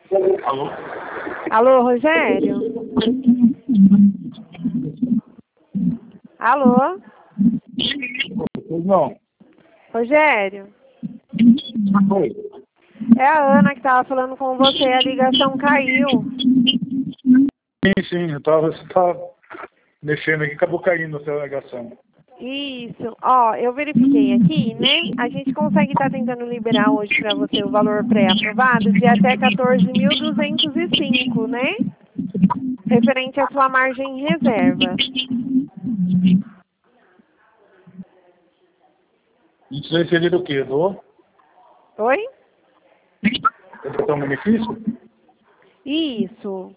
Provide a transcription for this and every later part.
Alô? Alô, Rogério? Alô? Não. Rogério? Oi. É a Ana que estava falando com você, a ligação caiu. Sim, você tava mexendo aqui, acabou caindo a sua ligação. Isso. Ó, eu verifiquei aqui, né? A gente consegue estar tentando liberar hoje para você o valor pré-aprovado de até 14.205, né? Referente à sua margem reserva. Isso aí seria do quê? Oi? Do benefício? Isso.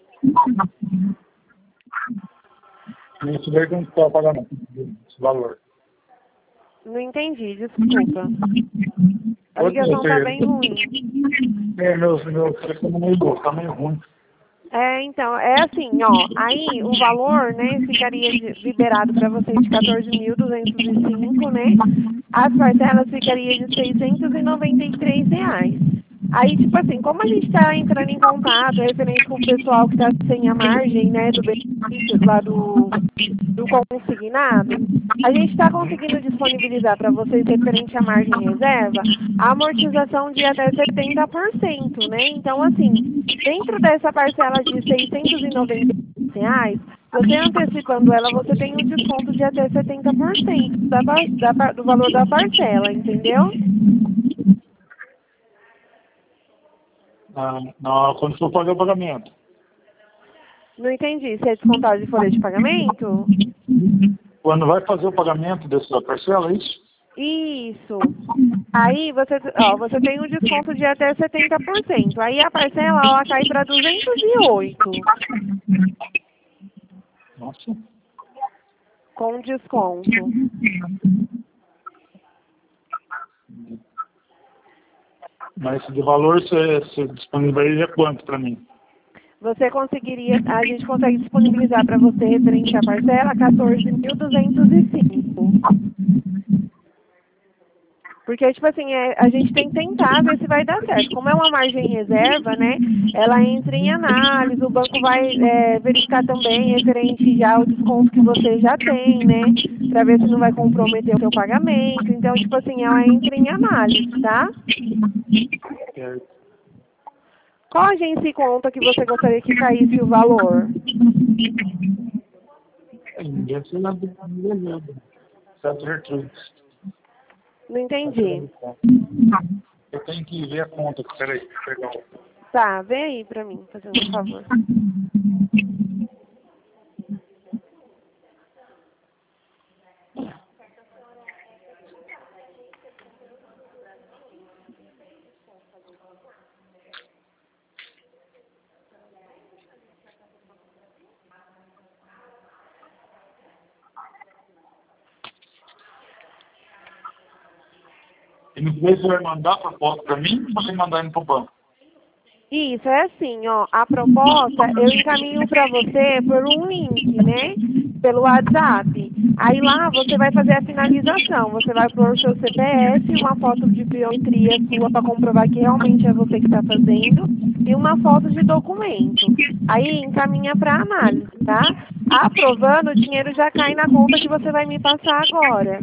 Isso daí que não está pagando esse valor. Não entendi, desculpa. A Outro ligação tá você. bem ruim. Meu telefone tá meio ruim. Então, é assim, ó, aí o valor, né, ficaria liberado para vocês de 14.205, né? As parcelas ficariam de R$ 693. Aí, tipo assim, como a gente está entrando em contato referente com o pessoal que está sem a margem, né, do benefício lá do consignado, a gente está conseguindo disponibilizar para vocês, referente à margem reserva, a amortização de até 70%, né? Então, assim, dentro dessa parcela de R$ 693, você antecipando ela, você tem um desconto de até 70% do valor da parcela, entendeu? Quando for fazer o pagamento. Não entendi. Se é descontado de folha de pagamento? Quando vai fazer o pagamento dessa parcela, é isso? Isso. Aí você tem um desconto de até 70%. Aí a parcela ela cai para 208 Nossa. com desconto. Mas esse de valor você disponibiliza quanto para mim? A gente consegue disponibilizar para você referente à parcela 14.205. Porque, tipo assim, a gente tem que tentar ver se vai dar certo. Como é uma margem reserva, né? Ela entra em análise, o banco vai verificar também referente já ao desconto que você já tem, né? Para ver se não vai comprometer o seu pagamento. Então, tipo assim, ela entra em análise, tá? Certo. Qual agência e conta que você gostaria que caísse o valor? Ninguém se lembra. Certo, Gertrudes. Não entendi. Eu tenho que ver a conta. Peraí, pegar o... Tá, vem aí pra mim, fazendo um favor. E depois você vai mandar a proposta para mim ou você mandar indo para o banco? Isso, é assim, ó, a proposta eu encaminho para você por um link, né? Pelo WhatsApp. Aí lá você vai fazer a finalização. Você vai pôr o seu CPF, uma foto de biometria sua para comprovar que realmente é você que está fazendo e uma foto de documento. Aí encaminha para análise, tá? Aprovando, o dinheiro já cai na conta que você vai me passar agora.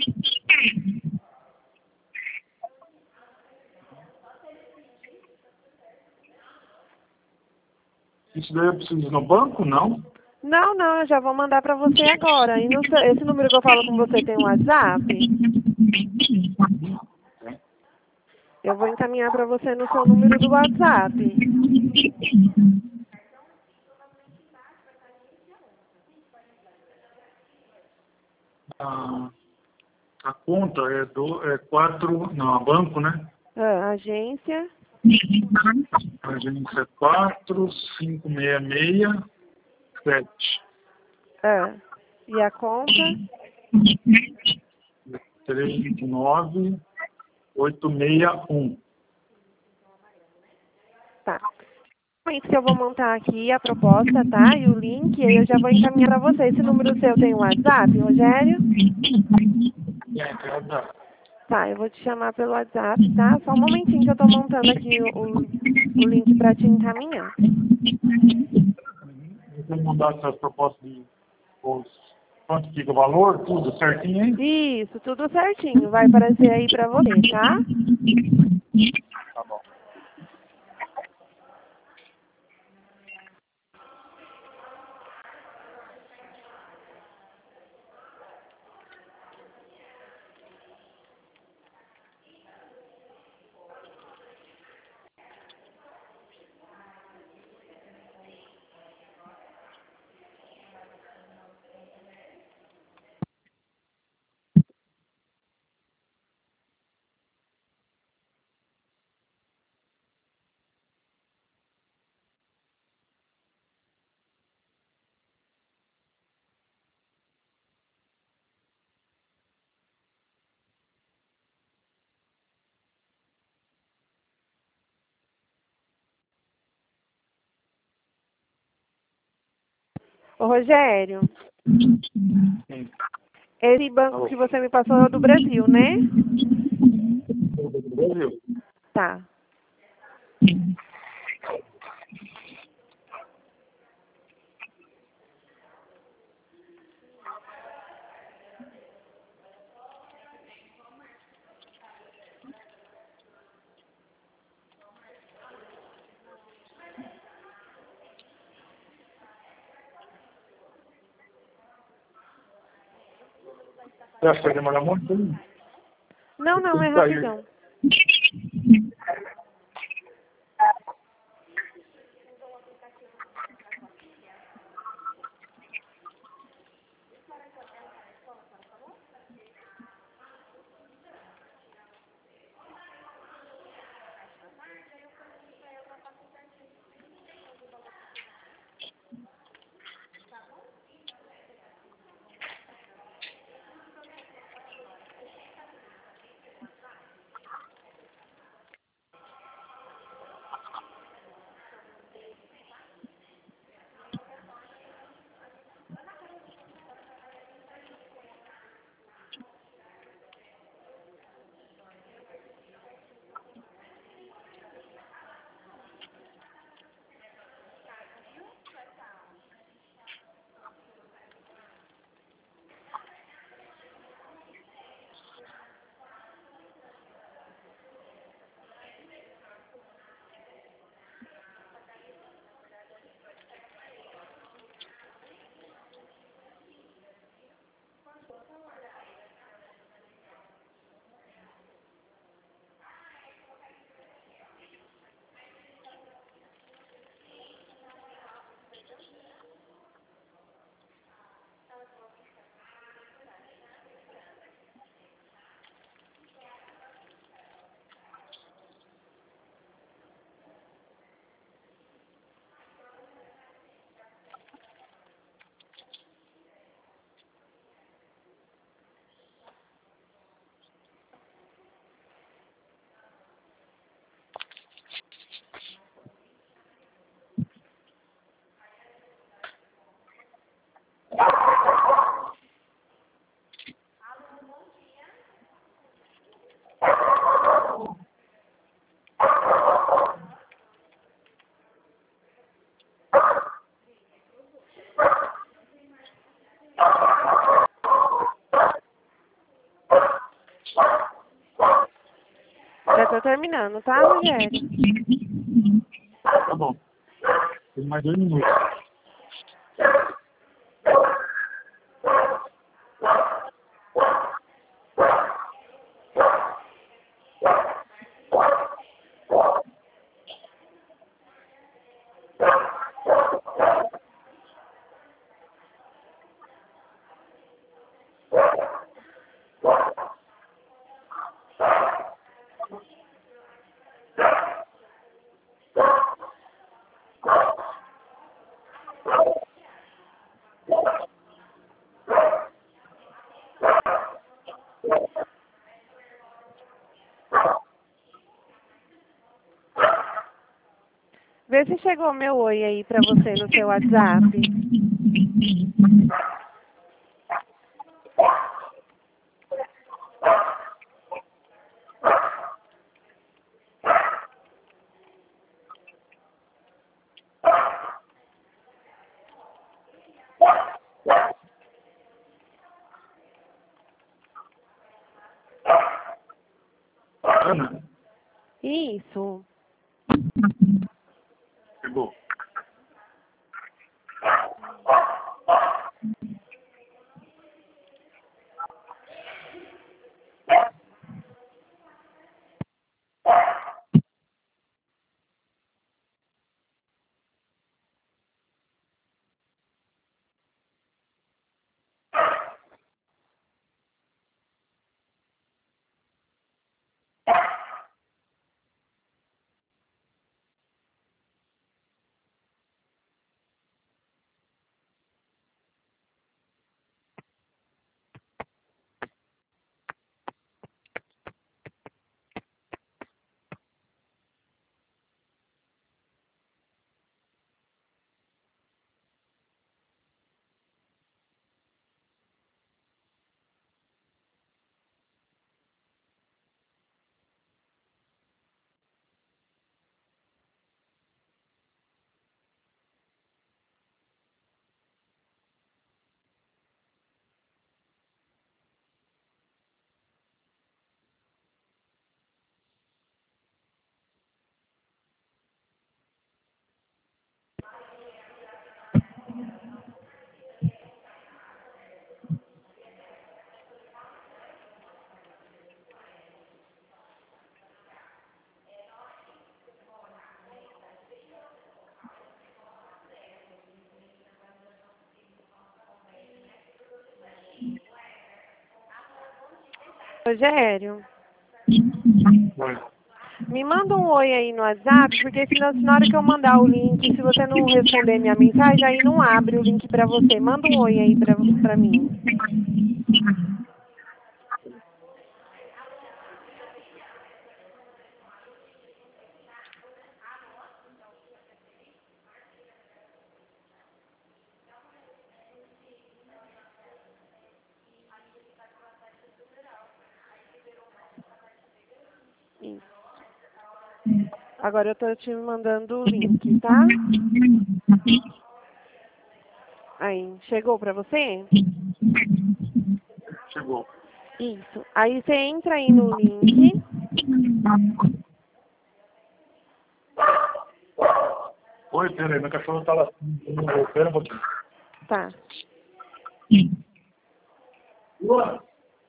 Isso daí eu preciso ir no banco? Não? Não, não, eu já vou mandar para você agora. E esse número que eu falo com você tem um WhatsApp? Eu vou encaminhar para você no seu número do WhatsApp. A conta é 4... Não, a banco, né? Agência. A agência é 45667. E a conta? 39861. Tá. Que eu vou montar aqui a proposta, tá? E o link, aí eu já vou encaminhar para você. Esse número seu tem um WhatsApp, Rogério? Tá, eu vou te chamar pelo WhatsApp, tá? Só um momentinho que eu tô montando aqui o link para te encaminhar. Você mandar essas propostas de quanto fica o valor, tudo certinho, hein? Isso, tudo certinho. Vai aparecer aí para você, tá? Tá bom. Ô, Rogério, Sim. esse banco que você me passou é o do Brasil, né? Do Brasil. Tá. Você acha que vai demorar muito? Não, não, é rapidão. Já tô terminando, tá, Rogério? Tá bom. Tem mais 2 minutos. Vê se chegou meu oi aí pra você no seu WhatsApp. Ana? Isso. Chegou. Rogério, Oi. me manda um oi aí no WhatsApp, porque senão na hora que eu mandar o link, se você não responder minha mensagem, aí não abre o link pra você. Manda um oi aí pra mim. Isso. Agora eu tô te mandando o link, tá? Aí, chegou pra você? Chegou. Isso. Aí você entra aí no link. Oi, peraí, meu cachorro tá lá. Espera um pouquinho. Tá. Luana.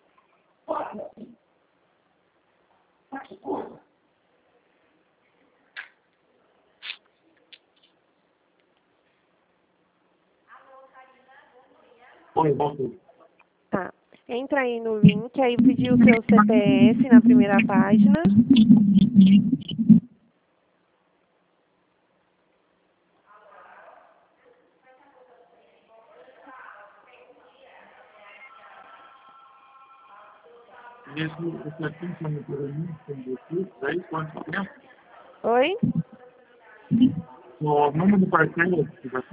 Oi, bom dia. Tá. Entra aí no link, aí pediu o seu CPF na primeira página. Esse aqui, que eu por aí, daí quanto tempo? Oi? O número do parceiro, que vai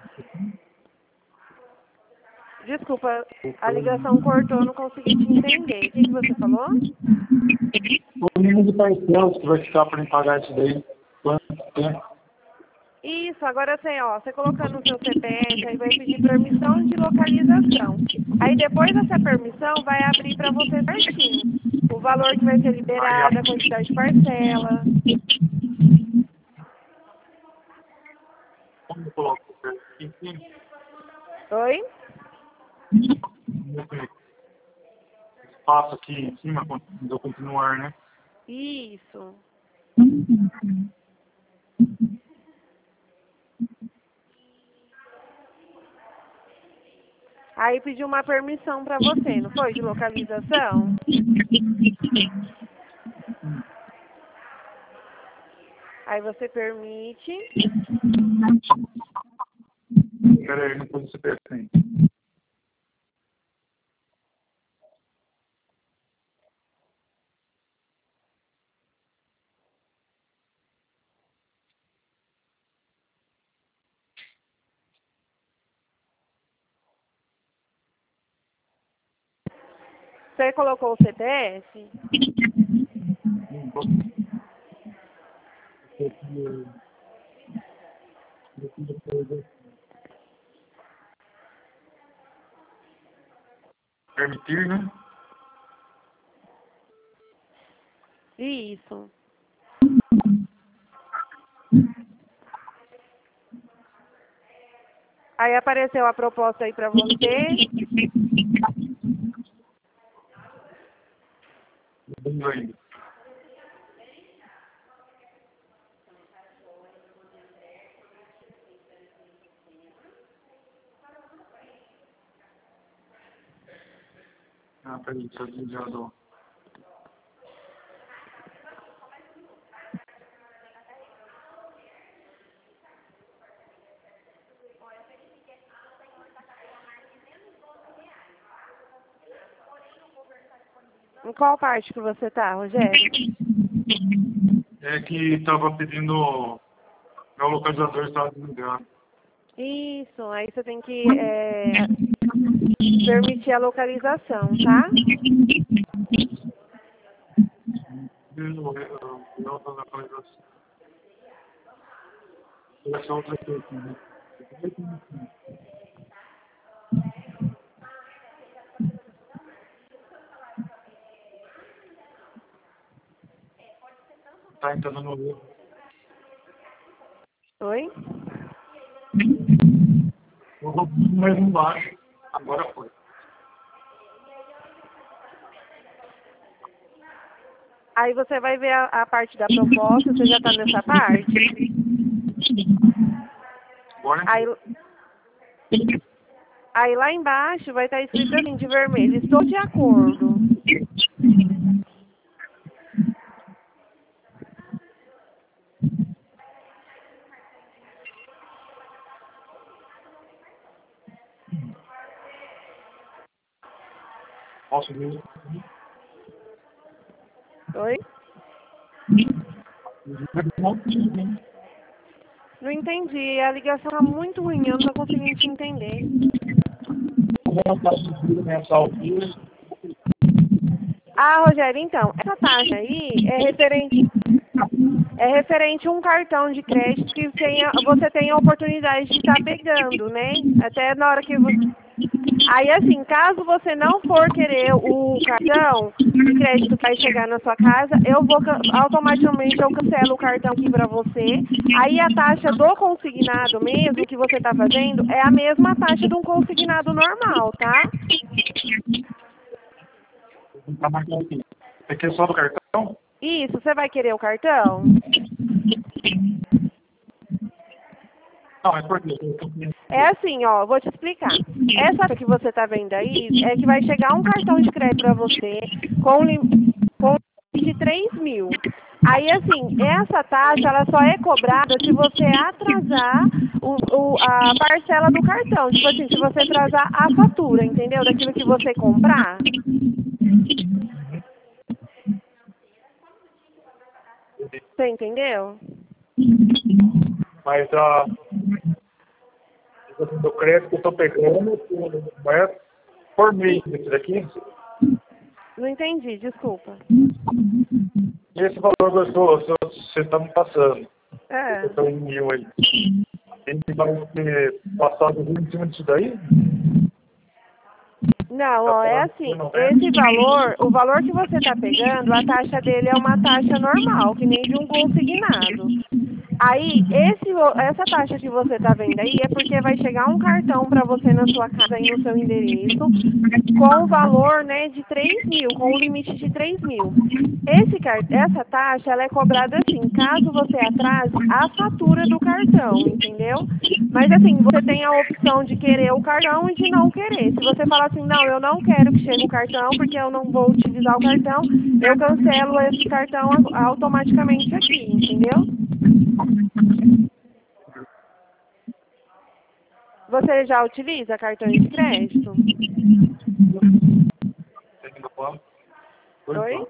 Desculpa, a ligação cortou, não consegui te entender. O que você falou? o número do parceiro que vai ficar para mim pagar isso daí. Quanto tempo? Isso, agora você colocando o seu CPF, aí vai pedir permissão de localização. Aí depois dessa permissão, vai abrir para você certinho. O valor que vai ser liberado, a quantidade de parcela. Como eu coloco? Enfim, Oi? espaço aqui em cima do continuar, né? Isso. Aí pediu uma permissão para você, não foi? De localização? Aí você permite. Peraí, não pode ser perfeito. Você colocou o CPF? Permitir, né? Isso. Aí apareceu a proposta aí pra você. Não ainda. Ah, peraí, só desligado. Em qual parte que você tá, Rogério? É que estava pedindo. Meu localizador estava desligado. Isso, aí você tem que permitir a localização, tá? Não tô na localização. Essa outra coisa. Tá entrando no erro. Oi? Eu vou mais embaixo. Agora foi. Aí você vai ver a parte da proposta, você já tá nessa parte? Agora Aí lá embaixo vai estar escrito assim de vermelho, estou de acordo. posso ver. Oi? Não entendi, a ligação tá muito ruim, eu não tô conseguindo te entender. Ah, Rogério, então, essa taxa aí é referente a um cartão de crédito que você tem a oportunidade de estar pegando, né? Até na hora que você... Aí, assim, caso você não for querer o cartão de crédito que vai chegar na sua casa, automaticamente eu cancelo o cartão aqui para você. Aí a taxa do consignado mesmo que você está fazendo é a mesma taxa de um consignado normal, tá? Tá marcando aqui. Aqui é só do cartão? Isso, você vai querer o cartão? Não, é porque É assim, ó, vou te explicar. Essa que você tá vendo aí é que vai chegar um cartão de crédito para você com limite de 3 mil. Aí, assim, essa taxa, ela só é cobrada se você atrasar a parcela do cartão. Tipo assim, se você atrasar a fatura, entendeu? Daquilo que você comprar. Você entendeu? Mas do crédito que eu tô pegando é por mês isso daqui. Não entendi, desculpa. Esse valor que você está me passando. É. Eu estou em 1.000 aí. Ele vai ser passado em cima disso daí? Não, ó, é assim, esse valor, o valor que você está pegando, a taxa dele é uma taxa normal, que nem de um consignado. Aí, essa taxa que você está vendo aí é porque vai chegar um cartão para você na sua casa, aí no seu endereço, com o valor, né, de 3 mil, com o limite de 3 mil. Essa taxa, ela é cobrada assim, caso você atrase a fatura do cartão, entendeu? Mas assim, você tem a opção de querer o cartão e de não querer. Se você falar assim, não, eu não quero que chegue o cartão, porque eu não vou utilizar o cartão, eu cancelo esse cartão automaticamente aqui, entendeu? Você já utiliza cartão de crédito? Oi?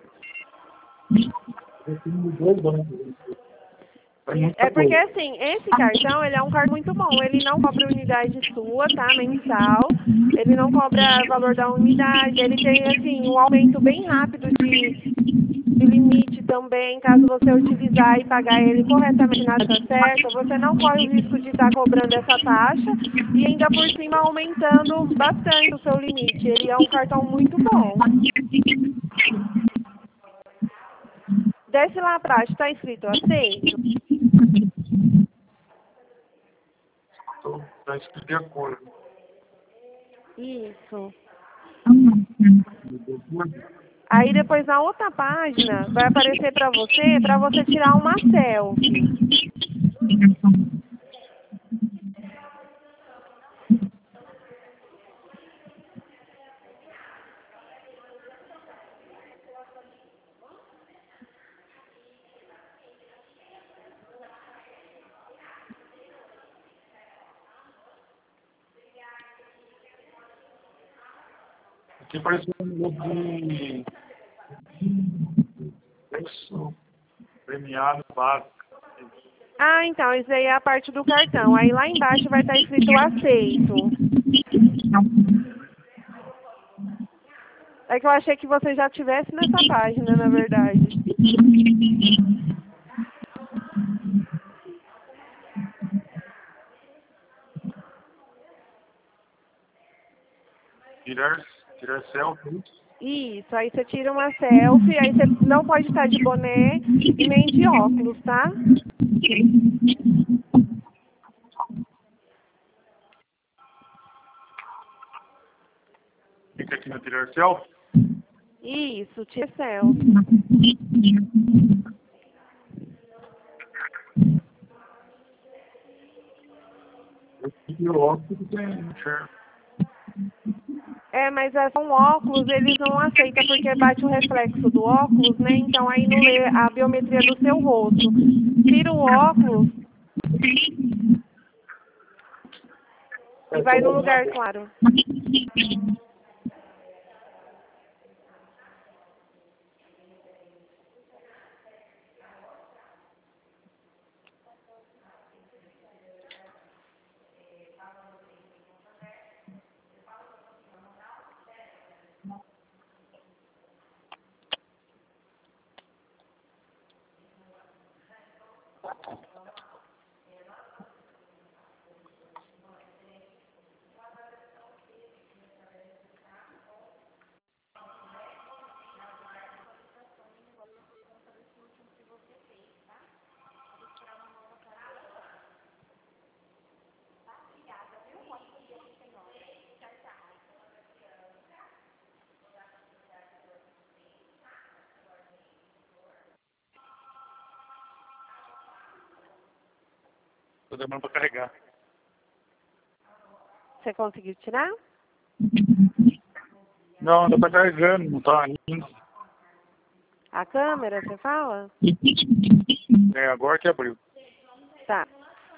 É porque assim, esse cartão, ele é um cartão muito bom, ele não cobra unidade sua, tá, mensal, ele não cobra valor da unidade, ele tem assim, um aumento bem rápido de limite também, caso você utilizar e pagar ele corretamente na data certa, você não corre o risco de estar cobrando essa taxa e ainda por cima aumentando bastante o seu limite, ele é um cartão muito bom. Desce lá atrás, está escrito aceito? Está escrito de acordo. Isso. Aí depois na outra página vai aparecer para você tirar uma selfie. Aqui parece um logo de preço premiado básico. Ah, então, isso aí é a parte do cartão. Aí lá embaixo vai estar escrito aceito. É que eu achei que você já tivesse nessa página, na verdade. Tirar selfie. Isso, aí você tira uma selfie, aí você não pode estar de boné e nem de óculos, tá? Fica aqui no tirar selfie. Isso, tira selfie. Eu tiro o óculos e tem enxergo. É, mas com óculos eles não aceitam porque bate o reflexo do óculos, né? Então aí não lê a biometria do seu rosto. Tira o óculos e vai no lugar claro. Tô demorando para carregar. Você conseguiu tirar? Não, ainda tá carregando, não tá ainda. A câmera, você fala? É, agora que abriu. Tá.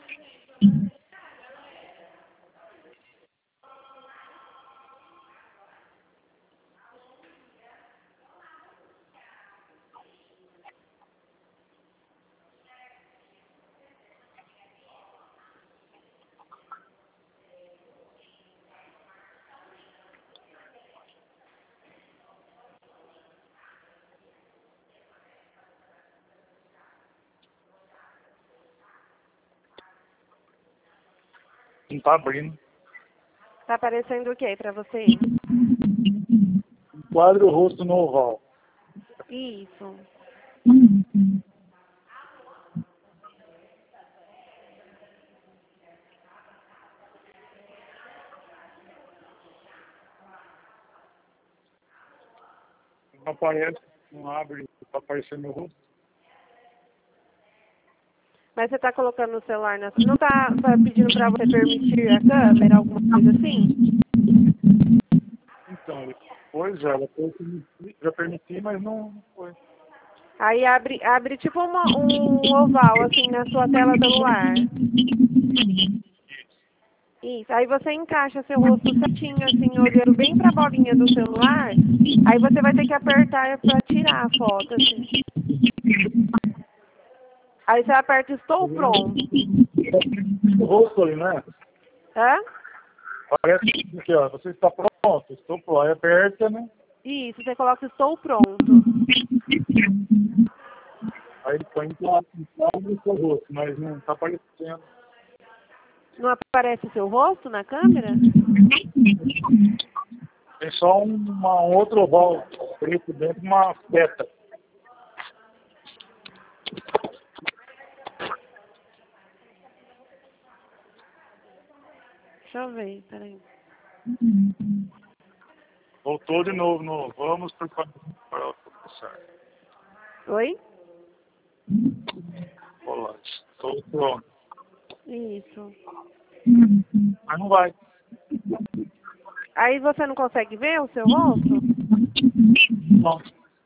Não tá abrindo. Tá aparecendo o que pra você? Enquadra o rosto no oval. Isso. Não aparece, não abre, tá aparecendo meu rosto. Mas você tá colocando o celular na... Não tá pedindo pra você permitir a câmera, alguma coisa assim? Então, depois já permiti, mas não foi. Aí abre tipo um oval, assim, na sua tela celular. Isso. Aí você encaixa seu rosto certinho, assim, olhando bem pra bolinha do celular. Aí você vai ter que apertar pra tirar a foto, assim. Aí você aperta estou pronto. O rosto ali, né? Hã? Parece aqui, ó. Você está pronto? Estou pronto. Aí aperta, né? Isso, você coloca estou pronto. Aí ele põe o seu rosto, mas não está aparecendo. Não aparece o seu rosto na câmera? Tem só um outro oval preto dentro de uma seta. Deixa eu ver, peraí. Voltou de novo no vamos para certo. Oi? Olá, estou pronto. Isso. Mas não vai. Aí você não consegue ver o seu rosto? Não.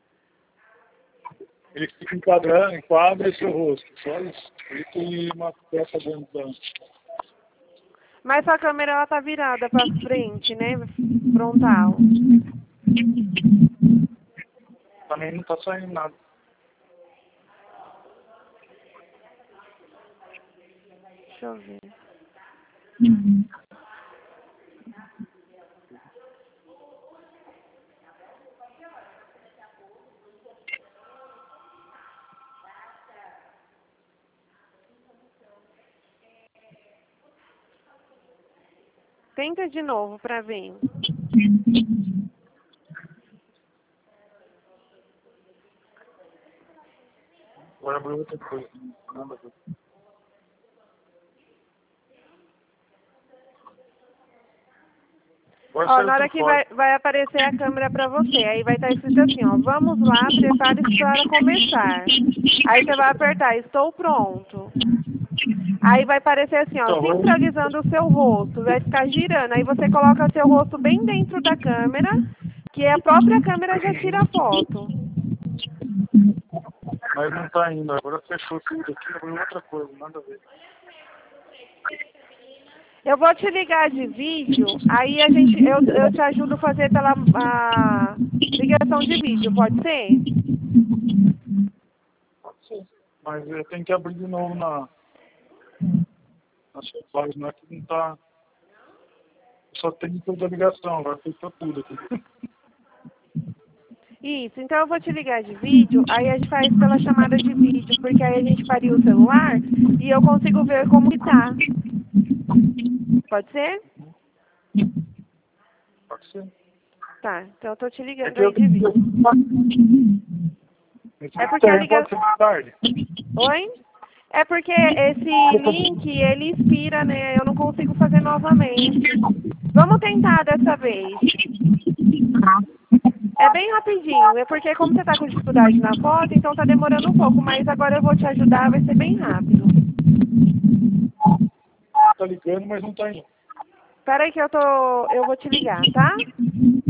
Ele fica enquadrando, enquadra seu rosto. Só isso. Ele tem uma peça dentro da... Mas sua câmera ela tá virada pra frente, né? Frontal. Também não está saindo nada. Deixa eu ver. Tenta de novo pra ver. Agora abriu outra coisa. Nada a ver. Agora Ó, saiu na hora tudo que fora. vai aparecer a câmera pra você. Aí vai estar escrito assim, ó. Vamos lá, prepare-se para começar. Aí você vai apertar, estou pronto. Aí vai aparecer assim, ó, Então, sincronizando o seu rosto. Vai ficar girando. Aí você coloca seu rosto bem dentro da câmera, que a própria câmera já tira a foto. mas não está indo. Agora fechou tudo aqui, abriu outra coisa. Nada a ver. Eu vou te ligar de vídeo, aí eu te ajudo a fazer pela a ligação de vídeo, pode ser? Pode ser. Mas eu tenho que abrir de novo na sua página aqui, não está... Só tem toda a ligação, agora fechou tudo aqui. Isso, então eu vou te ligar de vídeo, aí a gente faz pela chamada de vídeo, porque aí a gente faria o celular e eu consigo ver como que tá. Pode ser? Pode ser. Tá, então eu tô te É ligando que eu aí de vídeo. É porque a ligação... Pode ser mais tarde. Oi? É porque esse link, ele expira, né? Eu não consigo fazer novamente. Vamos tentar dessa vez. É bem rapidinho. É porque como você tá com dificuldade na foto, então tá demorando um pouco. Mas agora eu vou te ajudar, vai ser bem rápido. Tá ligando, mas não tá indo. Espera aí que eu vou te ligar, tá?